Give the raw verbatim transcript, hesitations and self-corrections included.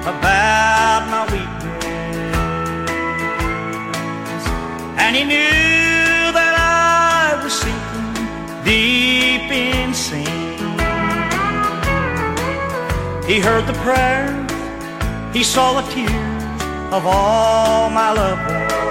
about my weakness, and he knew that I was sinking deep in sin. He heard the prayers, he saw the tears of all my loved ones,